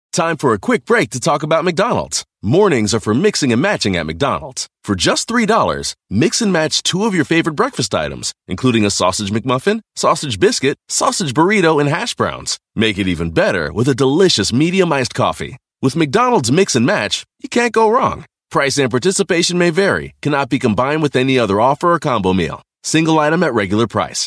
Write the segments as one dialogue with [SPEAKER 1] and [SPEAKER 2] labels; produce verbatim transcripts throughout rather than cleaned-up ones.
[SPEAKER 1] Time for a quick break to talk about McDonald's. Mornings are for mixing and matching at McDonald's. For just three dollars, mix and match two of your favorite breakfast items, including a sausage McMuffin, sausage biscuit, sausage burrito, and hash browns. Make it even better with a delicious medium iced coffee. With McDonald's Mix and Match, you can't go wrong. Price and participation may vary, cannot be combined with any other offer or combo meal. Single item at regular price.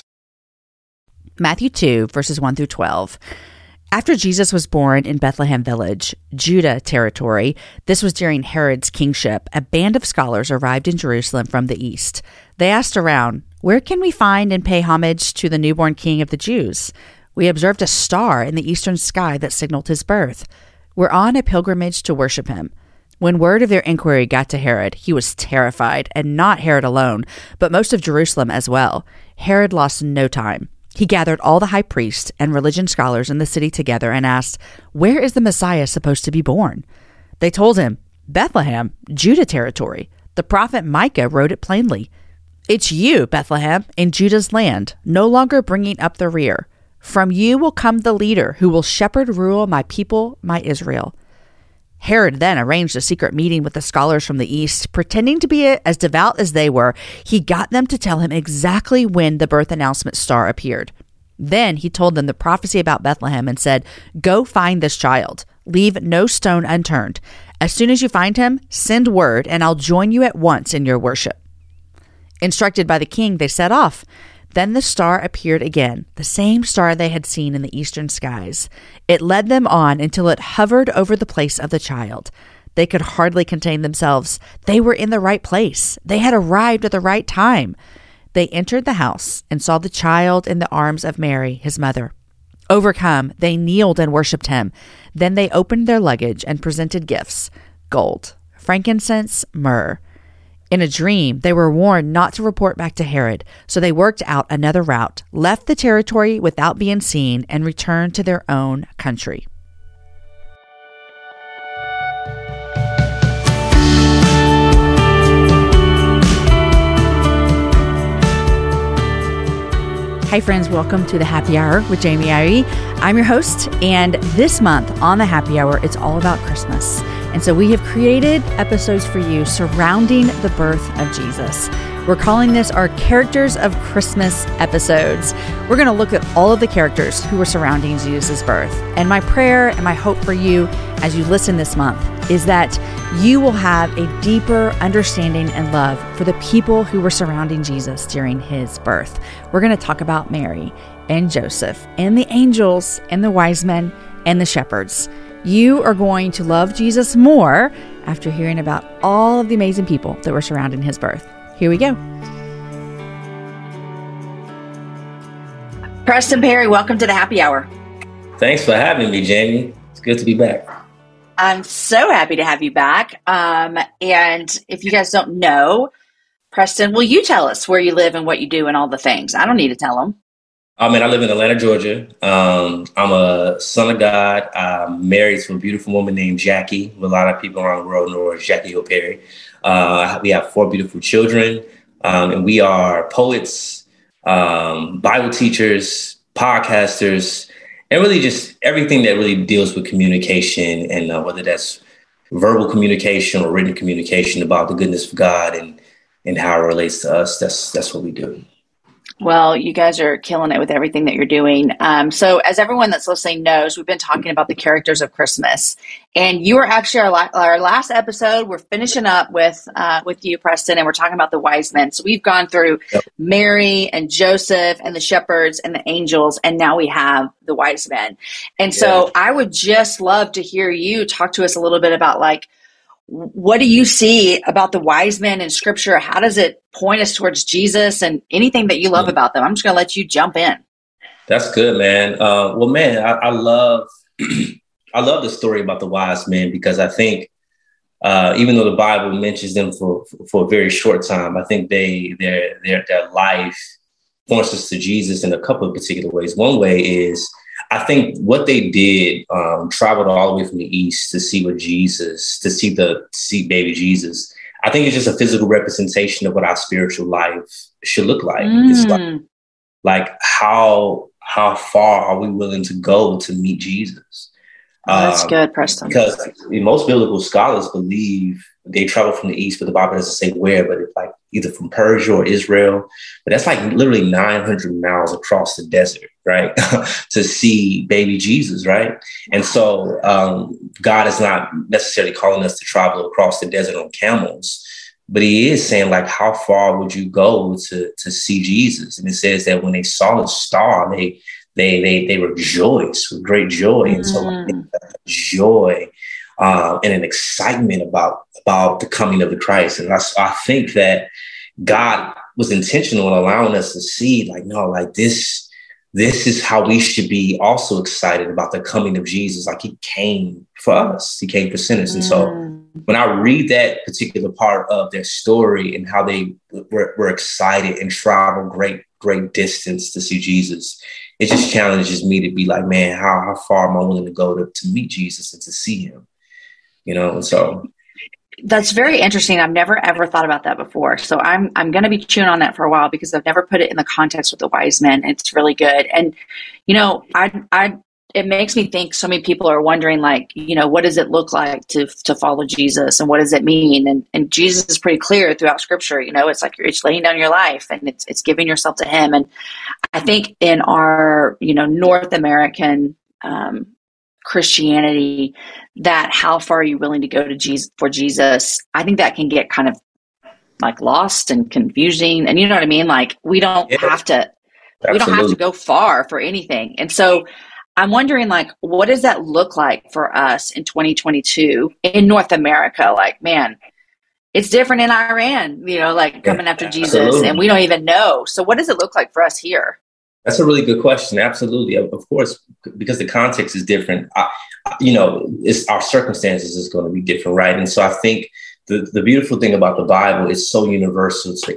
[SPEAKER 2] Matthew two, verses one through twelve. After Jesus was born in Bethlehem Village, Judah territory, this was during Herod's kingship, a band of scholars arrived in Jerusalem from the east. They asked around, "Where can we find and pay homage to the newborn king of the Jews? We observed a star in the eastern sky that signaled his birth. We're on a pilgrimage to worship him." When word of their inquiry got to Herod, he was terrified, and not Herod alone, but most of Jerusalem as well. Herod lost no time. He gathered all the high priests and religion scholars in the city together and asked, "Where is the Messiah supposed to be born?" They told him, "Bethlehem, Judah territory. The prophet Micah wrote it plainly. It's you, Bethlehem, in Judah's land, no longer bringing up the rear. From you will come the leader who will shepherd rule my people, my Israel." Herod then arranged a secret meeting with the scholars from the east. Pretending to be as devout as they were, he got them to tell him exactly when the birth announcement star appeared. Then he told them the prophecy about Bethlehem and said, "Go find this child. Leave no stone unturned. As soon as you find him, send word, and I'll join you at once in your worship." Instructed by the king, they set off. Then the star appeared again, the same star they had seen in the eastern skies. It led them on until it hovered over the place of the child. They could hardly contain themselves. They were in the right place. They had arrived at the right time. They entered the house and saw the child in the arms of Mary, his mother. Overcome, they kneeled and worshipped him. Then they opened their luggage and presented gifts: gold, frankincense, myrrh. In a dream, they were warned not to report back to Herod, so they worked out another route, left the territory without being seen, and returned to their own country. Hi friends, welcome to the Happy Hour with Jamie Irie. I'm your host, and this month on the Happy Hour, it's all about Christmas. And so we have created episodes for you surrounding the birth of Jesus. We're calling this our Characters of Christmas episodes. We're going to look at all of the characters who were surrounding Jesus' birth. And my prayer and my hope for you as you listen this month is that you will have a deeper understanding and love for the people who were surrounding Jesus during his birth. We're going to talk about Mary and Joseph and the angels and the wise men and the shepherds. You are going to love Jesus more after hearing about all of the amazing people that were surrounding his birth. Here we go. Preston Perry, welcome to the Happy Hour.
[SPEAKER 3] Thanks for having me, Jamie. It's good to be back.
[SPEAKER 2] I'm so happy to have you back. Um, and if you guys don't know, Preston, will you tell us where you live and what you do and all the things? I don't need to tell them.
[SPEAKER 3] I mean, I live in Atlanta, Georgia. Um, I'm a son of God. I'm married to a beautiful woman named Jackie. A lot of people around the world know her as Jackie Hill Perry. Uh, we have four beautiful children, um, and we are poets, um, Bible teachers, podcasters, and really just everything that really deals with communication, and uh, whether that's verbal communication or written communication about the goodness of God and and how it relates to us. That's that's what we do.
[SPEAKER 2] Well, you guys are killing it with everything that you're doing. Um, so as everyone that's listening knows, we've been talking about the characters of Christmas. And you were actually our, la- our last episode. We're finishing up with uh, with you, Preston, and we're talking about the wise men. So we've gone through yep. Mary and Joseph and the shepherds and the angels, and now we have the wise men. And so yeah. I would just love to hear you talk to us a little bit about, like, what do you see about the wise men in Scripture? How does it point us towards Jesus and anything that you love about them? I'm just going to let you jump in.
[SPEAKER 3] That's good, man. Uh, well, man, I, I love I love the story about the wise men because I think uh, even though the Bible mentions them for, for, for a very short time, I think they their their their life points us to Jesus in a couple of particular ways. One way is I think what they did, um, traveled all the way from the East to see what Jesus, to see the to see baby Jesus. I think it's just a physical representation of what our spiritual life should look like. Mm. It's like, like how how far are we willing to go to meet Jesus?
[SPEAKER 2] Oh, that's
[SPEAKER 3] um,
[SPEAKER 2] good, Preston.
[SPEAKER 3] Because most biblical scholars believe they travel from the east, but the Bible doesn't say where, but it's like either from Persia or Israel. But that's like literally nine hundred miles across the desert, right? To see baby Jesus, right? And so um, God is not necessarily calling us to travel across the desert on camels, but he is saying, like, how far would you go to, to see Jesus? And it says that when they saw the star, they They they they rejoice with great joy, and so like, joy uh, and an excitement about about the coming of the Christ. And I, I think that God was intentional in allowing us to see, like, no, like this this is how we should be also excited about the coming of Jesus. Like, he came for us, he came for sinners, and so when I read that particular part of their story and how they were, were excited and traveled great great distance to see Jesus, it just challenges me to be like, man, how, how far am I willing to go to, to meet Jesus and to see him? You know, and so.
[SPEAKER 2] That's very interesting. I've never, ever thought about that before. So I'm, I'm going to be chewing on that for a while because I've never put it in the context with the wise men. It's really good. And, you know, I, I, it makes me think so many people are wondering, like, you know, what does it look like to, to follow Jesus, and what does it mean? And, and Jesus is pretty clear throughout scripture. You know, it's like you're it's laying down your life, and it's, it's giving yourself to him. And I think in our, you know, North American, um, Christianity, that how far are you willing to go to Jesus for Jesus? I think that can get kind of like lost and confusing. And you know what I mean? Like, we don't
[SPEAKER 3] Yeah,
[SPEAKER 2] have to,
[SPEAKER 3] absolutely.
[SPEAKER 2] we don't have to go far for anything. And so I'm wondering, like, what does that look like for us in twenty twenty-two in North America? Like, man, it's different in Iran, you know, like coming yeah, after Jesus, absolutely. And we don't even know. So what does it look like for us here?
[SPEAKER 3] That's a really good question. Absolutely. Of course, because the context is different, I, you know, it's, our circumstances is going to be different, right? And so I think the, the beautiful thing about the Bible is so universal to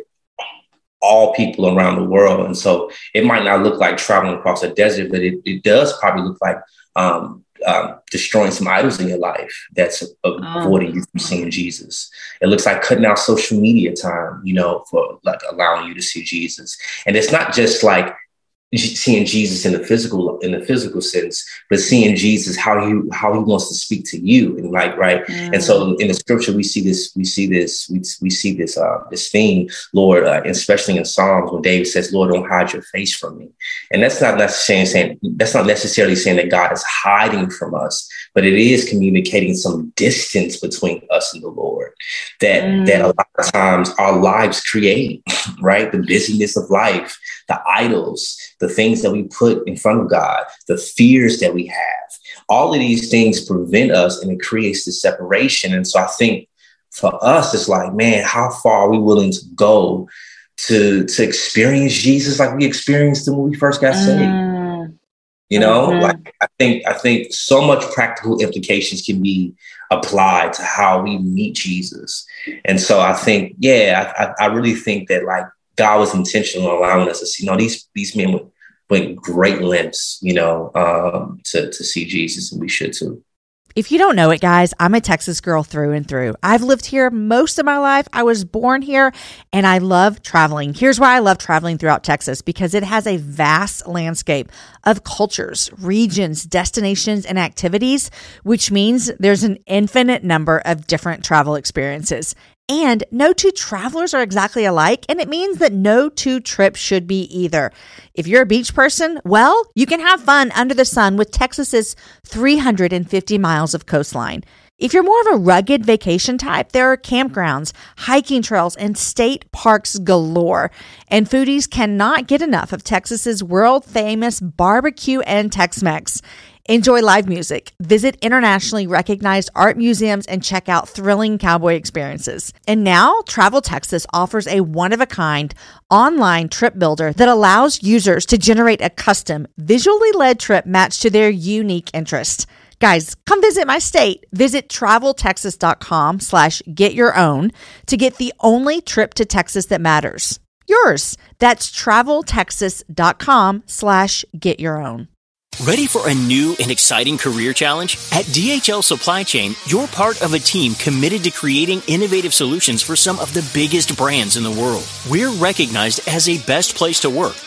[SPEAKER 3] all people around the world. And so it might not look like traveling across a desert, but it, it does probably look like um, um, destroying some idols in your life that's avoiding you from seeing Jesus. It looks like cutting out social media time, you know, for like allowing you to see Jesus. And it's not just like seeing Jesus in the physical, in the physical sense, but seeing Jesus, how he, how he wants to speak to you. And like, right. Mm. And so in the scripture, we see this, we see this, we, we see this, uh, this theme, Lord, uh, especially in Psalms, when David says, Lord, don't hide your face from me. And that's not necessarily saying, that's not necessarily saying that God is hiding from us, but it is communicating some distance between us and the Lord that, mm. that a lot of times our lives create, right? The busyness of life, the idols, the things that we put in front of God, the fears that we have, all of these things prevent us, and it creates this separation. And so I think for us, it's like, man, how far are we willing to go to, to experience Jesus like we experienced him when we first got saved? Mm. You know, mm-hmm. like I think I think so much practical implications can be applied to how we meet Jesus. And so I think, yeah, I, I really think that, like, God was intentional in allowing us to see, you know, these, these men went, went great lengths, you know, um, to, to see Jesus, and we should too.
[SPEAKER 2] If you don't know it, guys, I'm a Texas girl through and through. I've lived here most of my life. I was born here, and I love traveling. Here's why I love traveling throughout Texas, because it has a vast landscape of cultures, regions, destinations, and activities, which means there's an infinite number of different travel experiences. And no two travelers are exactly alike, and it means that no two trips should be either. If you're a beach person, well, you can have fun under the sun with Texas's three hundred fifty miles of coastline. If you're more of a rugged vacation type, there are campgrounds, hiking trails, and state parks galore. And foodies cannot get enough of Texas's world-famous barbecue and Tex-Mex. Enjoy live music, visit internationally recognized art museums, and check out thrilling cowboy experiences. And now, Travel Texas offers a one-of-a-kind online trip builder that allows users to generate a custom, visually led trip matched to their unique interests. Guys, come visit my state. Visit traveltexas.com slash get your own to get the only trip to Texas that matters. Yours. That's traveltexas.com slash get your own.
[SPEAKER 4] Ready for a new and exciting career challenge? At D H L Supply Chain, you're part of a team committed to creating innovative solutions for some of the biggest brands in the world. We're recognized as a best place to work,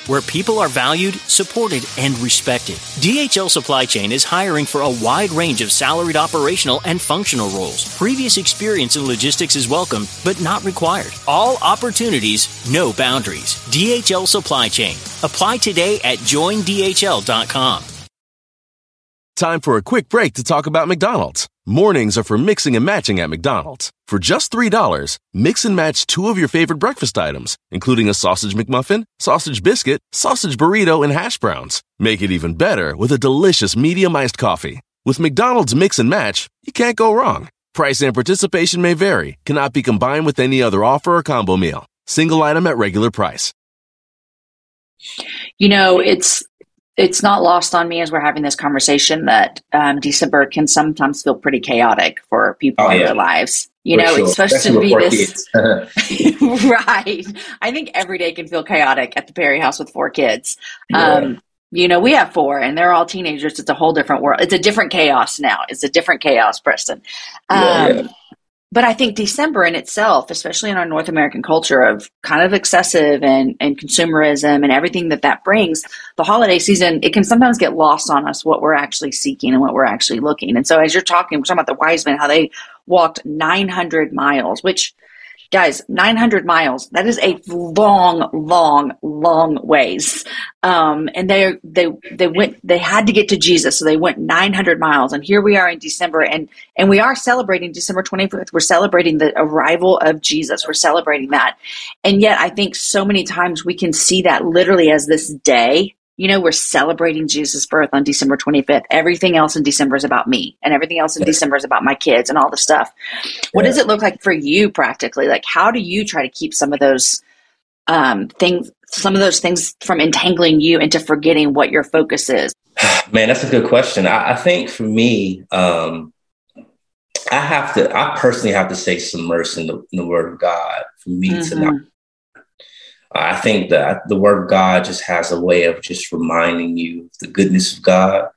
[SPEAKER 4] where people are valued, supported, and respected. D H L Supply Chain is hiring for a wide range of salaried operational and functional roles. Previous experience in logistics is welcome, but not required. All opportunities, no boundaries. D H L Supply Chain. Apply today at join D H L dot com.
[SPEAKER 1] Time for a quick break to talk about McDonald's. Mornings are for mixing and matching at McDonald's. For just three dollars, mix and match two of your favorite breakfast items, including a sausage McMuffin, sausage biscuit, sausage burrito, and hash browns. Make it even better with a delicious medium iced coffee. With McDonald's Mix and Match, you can't go wrong. Price and participation may vary, cannot be combined with any other offer or combo meal. Single item at regular price.
[SPEAKER 2] You know, it's it's not lost on me as we're having this conversation that um, December can sometimes feel pretty chaotic for people oh, in yeah. their lives. You for know, sure. It's supposed Especially to be this. Right. I think every day can feel chaotic at the Perry house with four kids. Yeah. Um, you know, we have four and they're all teenagers. It's a whole different world. It's a different chaos now. It's a different chaos, Preston. Um, yeah, yeah. But I think December in itself, especially in our North American culture of kind of excessive and, and consumerism and everything that that brings, the holiday season, it can sometimes get lost on us what we're actually seeking and what we're actually looking. And so as you're talking, we're talking about the wise men, how they walked nine hundred miles, which, guys, nine hundred miles, that is a long, long, long ways. Um, and they, they, they went, they had to get to Jesus. So they went nine hundred miles, and here we are in December, and, and we are celebrating December twenty-fifth. We're celebrating the arrival of Jesus. We're celebrating that. And yet I think so many times we can see that literally as this day. You know, we're celebrating Jesus' birth on December twenty-fifth. Everything else in December is about me, and everything else in yeah. December is about my kids and all the stuff. What yeah. does it look like for you practically? Like, how do you try to keep some of those um, things, some of those things from entangling you into forgetting what your focus is?
[SPEAKER 3] Man, that's a good question. I, I think for me, um, I have to, I personally have to stay submersed in the, in the Word of God for me mm-hmm. to not. I think that the Word of God just has a way of just reminding you of the goodness of God,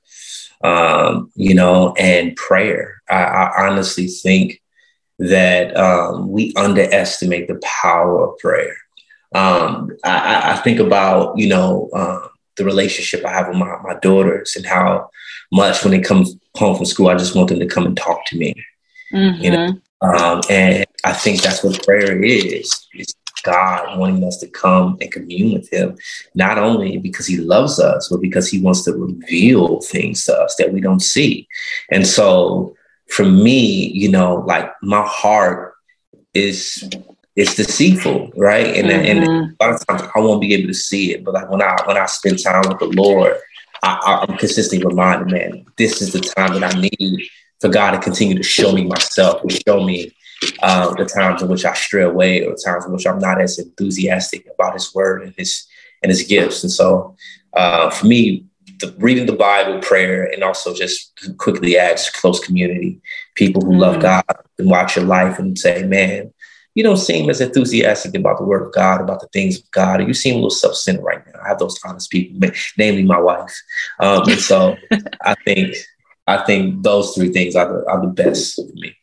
[SPEAKER 3] um, you know, and prayer. I, I honestly think that um, we underestimate the power of prayer. Um, I, I think about, you know, uh, the relationship I have with my, my daughters and how much when they come home from school, I just want them to come and talk to me. Mm-hmm. You know, um, and I think that's what prayer is. It's God wanting us to come and commune with him, not only because he loves us, but because he wants to reveal things to us that we don't see. And so for me, you know, like my heart is, is deceitful, right? And, mm-hmm. and a lot of times I won't be able to see it, but like when I, when I spend time with the Lord, I, I'm consistently reminded, man, this is the time that I need for God to continue to show me myself, to show me Uh, the times in which I stray away, or the times in which I'm not as enthusiastic about his word and his and his gifts. And so uh, for me, the, reading the Bible, prayer, and also just quickly add close community, people who mm-hmm. love God and watch your life and say, man, you don't seem as enthusiastic about the word of God, about the things of God, or you seem a little self-centered right now. I have those honest people, namely my wife. Um, and so I think I think those three things are the, are the best for me.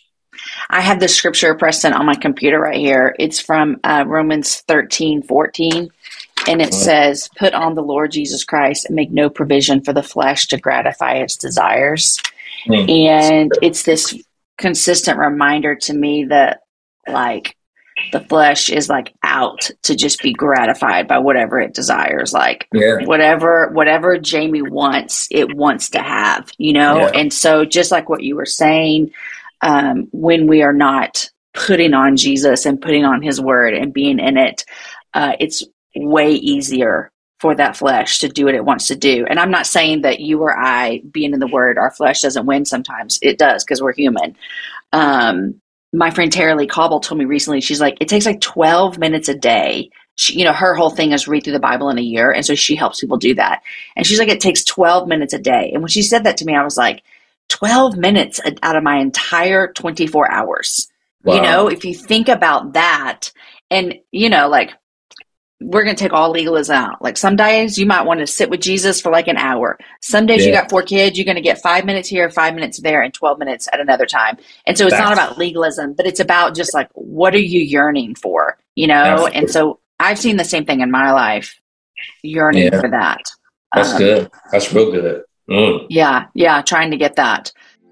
[SPEAKER 2] I have the scripture, Preston, on my computer right here. It's from uh, Romans thirteen fourteen, and it says, put on the Lord Jesus Christ and make no provision for the flesh to gratify its desires. Mm. And it's this consistent reminder to me that, like, the flesh is, like, out to just be gratified by whatever it desires. Like, yeah. whatever whatever Jamie wants, it wants to have, you know? Yeah. And so just like what you were saying, Um, when we are not putting on Jesus and putting on his word and being in it, uh, it's way easier for that flesh to do what it wants to do. And I'm not saying that you or I being in the word, our flesh doesn't win sometimes. It does, because we're human. Um, my friend Tara Lee Cobble told me recently, she's like, it takes like twelve minutes a day. She, you know, her whole thing is read through the Bible in a year. And so she helps people do that. And she's like, it takes twelve minutes a day. And when she said that to me, I was like, twelve minutes out of my entire twenty-four hours. Wow. You know, if you think about that, and, you know, like, we're going to take all legalism out. Like, some days you might want to sit with Jesus for like an hour. Some days yeah. you got four kids, you're going to get five minutes here, five minutes there, and twelve minutes at another time. And so it's That's not about legalism, but it's about just like, what are you yearning for? You know? Absolutely. And so I've seen the same thing in my life. yearning
[SPEAKER 3] Yeah.
[SPEAKER 2] for that.
[SPEAKER 3] That's
[SPEAKER 2] Um,
[SPEAKER 3] good. That's real good. Mm.
[SPEAKER 2] Yeah, yeah, trying to get that.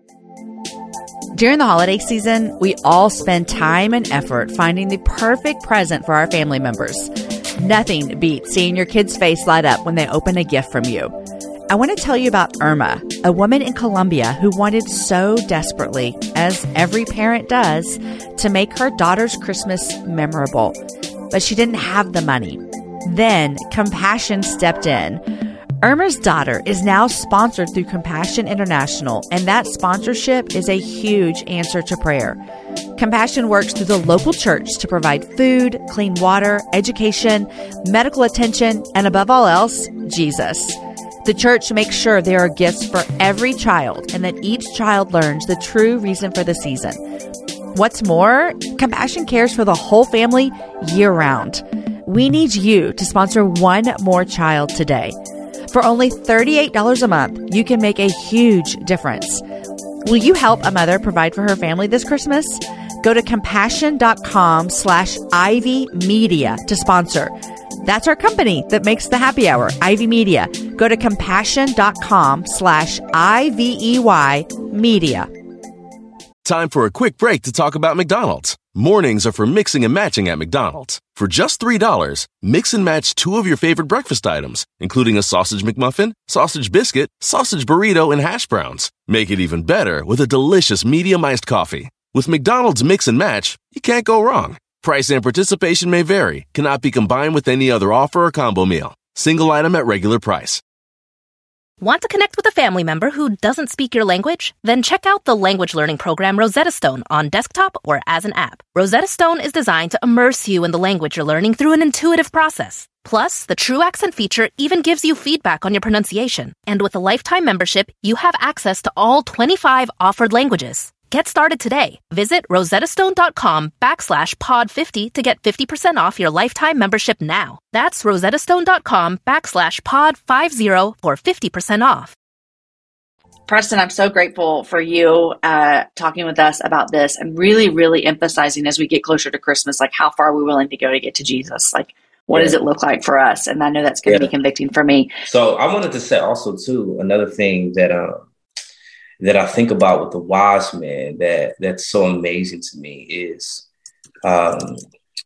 [SPEAKER 2] During the holiday season, we all spend time and effort finding the perfect present for our family members. Nothing beats seeing your kid's face light up when they open a gift from you. I want to tell you about Irma, a woman in Colombia who wanted so desperately, as every parent does, to make her daughter's Christmas memorable. But she didn't have the money. Then Compassion stepped in. Irma's daughter is now sponsored through Compassion International, and that sponsorship is a huge answer to prayer. Compassion works through the local church to provide food, clean water, education, medical attention, and above all else, Jesus. The church makes sure there are gifts for every child and that each child learns the true reason for the season. What's more, Compassion cares for the whole family year-round. We need you to sponsor one more child today. For only thirty-eight dollars a month, you can make a huge difference. Will you help a mother provide for her family this Christmas? Go to compassion.com slash Ivy Media to sponsor. That's our company that makes the happy hour, Ivy Media. Go to compassion.com slash I-V-E-Y media.
[SPEAKER 1] Time for a quick break to talk about McDonald's. Mornings are for mixing and matching at McDonald's. For just three dollars, mix and match two of your favorite breakfast items, including a sausage McMuffin, sausage biscuit, sausage burrito, and hash browns. Make it even better with a delicious medium iced coffee. With McDonald's Mix and Match, you can't go wrong. Price and participation may vary, cannot be combined with any other offer or combo meal. Single item at regular price.
[SPEAKER 5] Want to connect with a family member who doesn't speak your language? Then check out the language learning program Rosetta Stone on desktop or as an app. Rosetta Stone is designed to immerse you in the language you're learning through an intuitive process. Plus, the True Accent feature even gives you feedback on your pronunciation. And with a lifetime membership, you have access to all twenty-five offered languages. Get started today. Visit rosettastone.com backslash pod 50 to get fifty percent off your lifetime membership now. That's rosettastone.com backslash pod 50 for fifty percent off.
[SPEAKER 2] Preston, I'm so grateful for you uh, talking with us about this and really, really emphasizing as we get closer to Christmas, like how far are we willing to go to get to Jesus? Like, what yeah. does it look like for us? And I know that's going to yeah. be convicting for me.
[SPEAKER 3] So I wanted to say also, too, another thing that um, that I think about with the wise men that that's so amazing to me is um,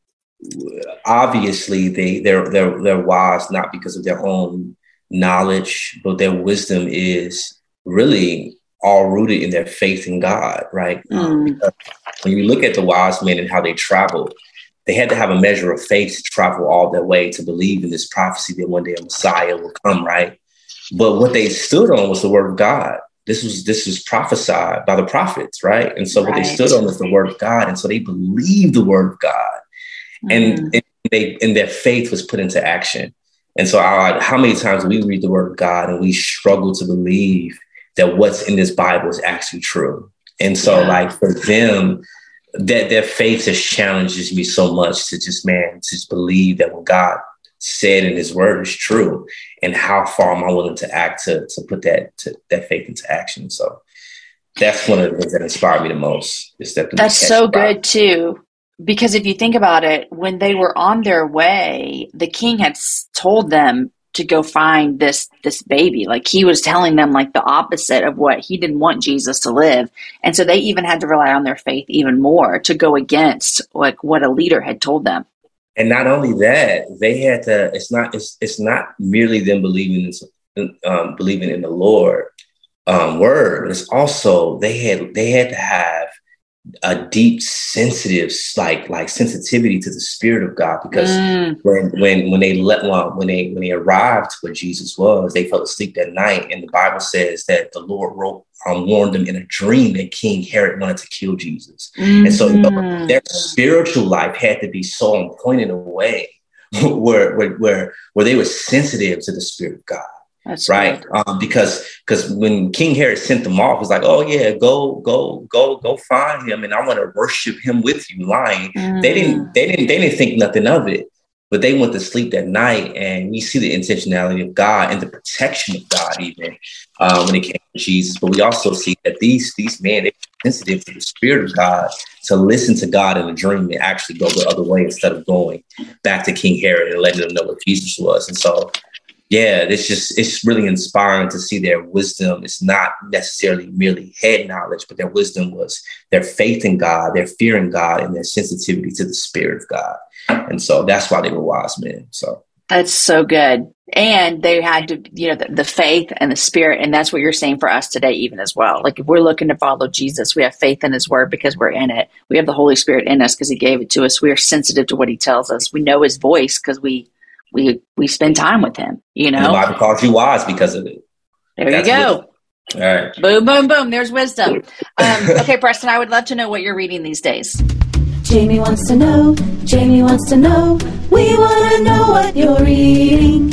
[SPEAKER 3] obviously they they're they're they're wise not because of their own knowledge, but their wisdom is really all rooted in their faith in God, right?
[SPEAKER 2] Mm.
[SPEAKER 3] Because when you look at the wise men and how they traveled, they had to have a measure of faith to travel all their way to believe in this prophecy that one day a Messiah will come, right? But what they stood on was the word of God. This was this was prophesied by the prophets, right? And so what right. they stood on was the word of God. And so they believed the word of God. Mm. And, and they and their faith was put into action. And so I, how many times we read the word of God and we struggle to believe that what's in this Bible is actually true. And so yeah. like for them, that their faith just challenges me so much to just, man, to just believe that what God said in his word is true. And how far am I willing to act to, to put that, to, that faith into action? So that's one of the things that inspired me the most. Is that
[SPEAKER 2] that's so good too. Because if you think about it, when they were on their way, the king had told them to go find this this baby. Like he was telling them like the opposite of what he didn't want Jesus to live. And so they even had to rely on their faith even more to go against like what a leader had told them.
[SPEAKER 3] And not only that, they had to, it's not, it's, it's not merely them believing in, um, believing in the Lord um, word. It's also, they had, they had to have a deep, sensitive, like, like sensitivity to the Spirit of God, because mm. when, when, when they let, well, when they, when they arrived to where Jesus was, they fell asleep that night. And the Bible says that the Lord wrote, um, warned them in a dream that King Herod wanted to kill Jesus. Mm-hmm. And so you know, their spiritual life had to be so on point in a way where, where, where, where they were sensitive to the Spirit of God.
[SPEAKER 2] That's
[SPEAKER 3] right. Um, because because when King Herod sent them off, it's like, oh, yeah, go, go, go, go find him. And I want to worship him with you lying. Mm. They didn't they didn't they didn't think nothing of it. but they went to sleep that night, and we see the intentionality of God and the protection of God even um, when it came to Jesus. But we also see that these these men, they were sensitive to the Spirit of God to listen to God in a dream and actually go the other way instead of going back to King Herod and letting them know what Jesus was. And so, yeah, it's just, it's really inspiring to see their wisdom. It's not necessarily merely head knowledge, but their wisdom was their faith in God, their fear in God, and their sensitivity to the Spirit of God. And so that's why they were wise men. So
[SPEAKER 2] that's so good. And they had to, you know, the, the faith and the Spirit. And that's what you're saying for us today, even as well. Like if we're looking to follow Jesus, we have faith in his word because we're in it. We have the Holy Spirit in us because he gave it to us. We are sensitive to what he tells us. We know his voice because we, we, we spend time with him, you know.
[SPEAKER 3] And the Bible calls you wise because of it.
[SPEAKER 2] There that's you go.
[SPEAKER 3] Wisdom. All right.
[SPEAKER 2] Boom, boom, boom. There's wisdom. Um, okay, Preston, I would love to know what you're reading these days.
[SPEAKER 6] Jamie wants to know, Jamie wants to know, we want to know what you're reading.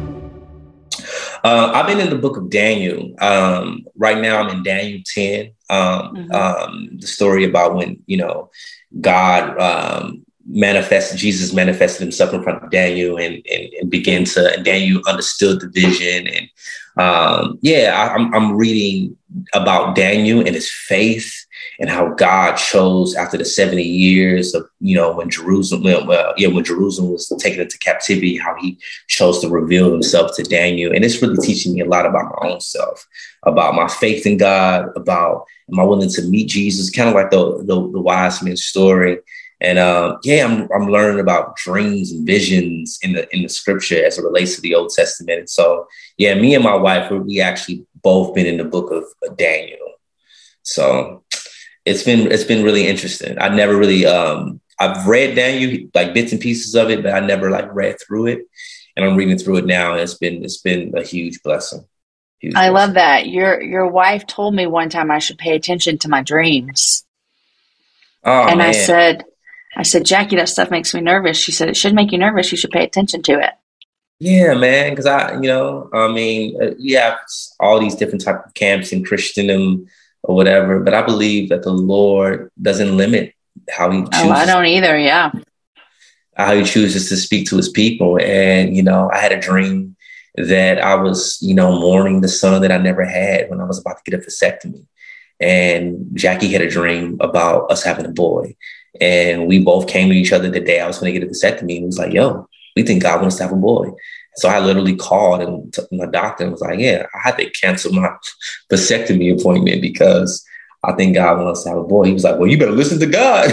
[SPEAKER 3] Uh, I've been in the book of Daniel. Um, right now I'm in Daniel ten, um, mm-hmm. um, the story about when, you know, God um, manifested, Jesus manifested himself in front of Daniel and, and, and began to, and Daniel understood the vision. And um, yeah, I, I'm, I'm reading about Daniel and his faith, and how God chose after the seventy years of, you know, when Jerusalem, well, yeah, when Jerusalem was taken into captivity, how he chose to reveal himself to Daniel. And it's really teaching me a lot about my own self, about my faith in God, about am I willing to meet Jesus, kind of like the, the, the wise man's story. And um, yeah, I'm I'm learning about dreams and visions in the in the scripture as it relates to the Old Testament. And so, yeah, me and my wife, we actually both been in the book of Daniel. So it's been it's been really interesting. I never really um, I've read Daniel, like bits and pieces of it, but I never like read through it. And I'm reading through it now. And it's been it's been a huge blessing. Huge
[SPEAKER 2] I
[SPEAKER 3] blessing.
[SPEAKER 2] love that. Your your wife told me one time I should pay attention to my dreams.
[SPEAKER 3] Oh,
[SPEAKER 2] and
[SPEAKER 3] man.
[SPEAKER 2] I said, I said, Jackie, that stuff makes me nervous. She said, it should make you nervous. You should pay attention to it.
[SPEAKER 3] Yeah, man. Because I, you know, I mean, uh, we have all these different types of camps in Christendom or whatever, but I believe that the Lord doesn't limit how he chooses.
[SPEAKER 2] Oh, I don't either. Yeah.
[SPEAKER 3] How he chooses to speak to his people. And, you know, I had a dream that I was, you know, mourning the son that I never had when I was about to get a vasectomy. And Jackie had a dream about us having a boy. And we both came to each other the day I was going to get a vasectomy. And it was like, yo, we think God wants to have a boy. So I literally called and t- my doctor and was like, yeah, I had to cancel my vasectomy appointment because I think God wants to have a boy. He was like, well, you better listen to God.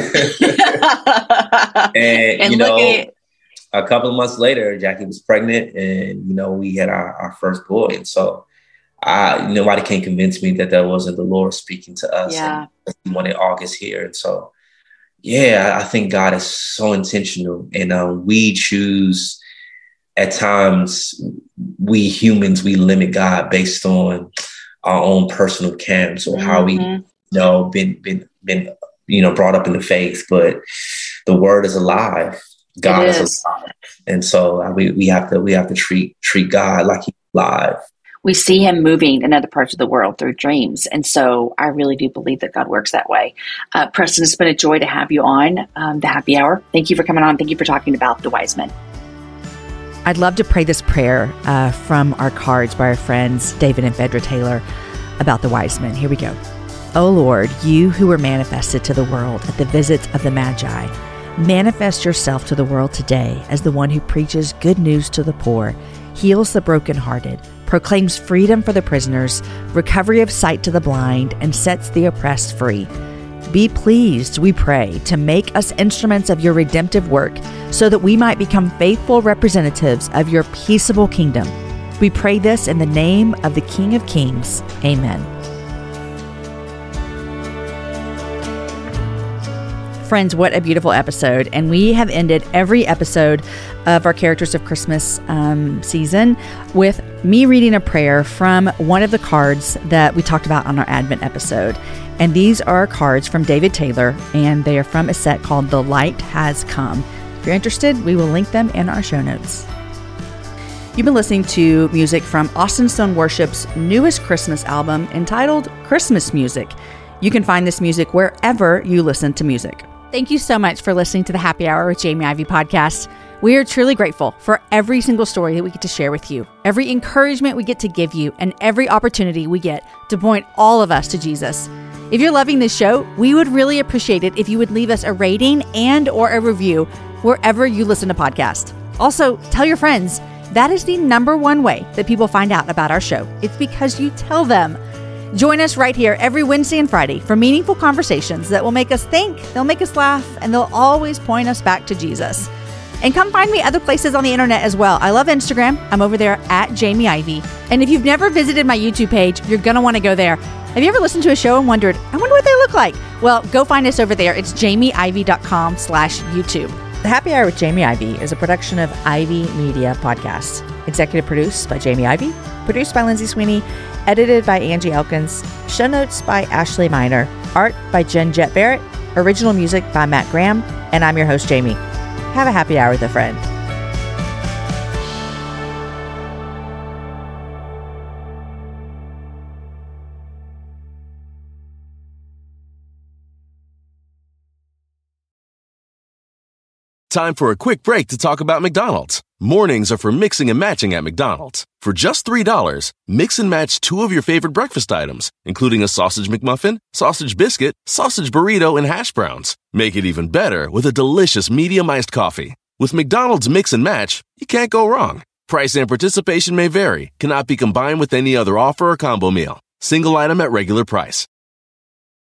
[SPEAKER 3] and,
[SPEAKER 2] and
[SPEAKER 3] you know,
[SPEAKER 2] at-
[SPEAKER 3] a couple of months later, Jackie was pregnant and, you know, we had our, our first boy. And so I, nobody can convince me that that wasn't the Lord speaking to us.
[SPEAKER 2] Yeah.
[SPEAKER 3] And he wanted August here. And so, yeah, I think God is so intentional. And um, we choose, at times, we humans, we limit God based on our own personal camps or mm-hmm. how we, you know, been, been, been, you know, brought up in the faith. But the word is alive. God is. is alive. And so uh, we, we have to, we have to treat, treat God like he's alive.
[SPEAKER 2] We see him moving in other parts of the world through dreams. And so I really do believe that God works that way. Uh, Preston, it's been a joy to have you on um, the Happy Hour. Thank you for coming on. Thank you for talking about the wise men.
[SPEAKER 7] I'd love to pray this prayer uh, from our cards by our friends David and Phaedra Taylor about the wise men. Here we go. O Lord, you who were manifested to the world at the visits of the Magi, manifest yourself to the world today as the one who preaches good news to the poor, heals the brokenhearted, proclaims freedom for the prisoners, recovery of sight to the blind, and sets the oppressed free. Be pleased, we pray, to make us instruments of your redemptive work so that we might become faithful representatives of your peaceable kingdom. We pray this in the name of the King of Kings. Amen. Friends, what a beautiful episode. And we have ended every episode of our Characters of Christmas um, season with me reading a prayer from one of the cards that we talked about on our Advent episode. And these are cards from David Taylor, and they are from a set called The Light Has Come. If you're interested, we will link them in our show notes. You've been listening to music from Austin Stone Worship's newest Christmas album entitled Christmas Music. You can find this music wherever you listen to music. Thank you so much for listening to the Happy Hour with Jamie Ivey podcast.
[SPEAKER 2] We are truly grateful for every single story that we get to share with you, every encouragement we get to give you, and every opportunity we get to point all of us to Jesus. If you're loving this show, we would really appreciate it if you would leave us a rating and or a review wherever you listen to podcasts. Also, tell your friends. That is the number one way that people find out about our show. It's because you tell them. Join us right here every Wednesday and Friday for meaningful conversations that will make us think, they'll make us laugh, and they'll always point us back to Jesus. And come find me other places on the internet as well. I love Instagram. I'm over there at Jamie Ivey. And if you've never visited my YouTube page, you're going to want to go there. Have you ever listened to a show and wondered, I wonder what they look like? Well, go find us over there. It's jamieivey.com slash YouTube. The Happy Hour with Jamie Ivey is a production of Ivey Media Podcasts. Executive produced by Jamie Ivey. Produced by Lindsay Sweeney. Edited by Angie Elkins. Show notes by Ashley Miner. Art by Jen Jett Barrett. Original music by Matt Graham. And I'm your host, Jamie. Have a happy hour with a friend.
[SPEAKER 1] Time for a quick break to talk about McDonald's. Mornings are for mixing and matching at McDonald's. For just three dollars, mix and match two of your favorite breakfast items, including a sausage McMuffin, sausage biscuit, sausage burrito, and hash browns. Make it even better with a delicious medium iced coffee. With McDonald's Mix and Match, you can't go wrong. Price and participation may vary, cannot be combined with any other offer or combo meal. Single item at regular price.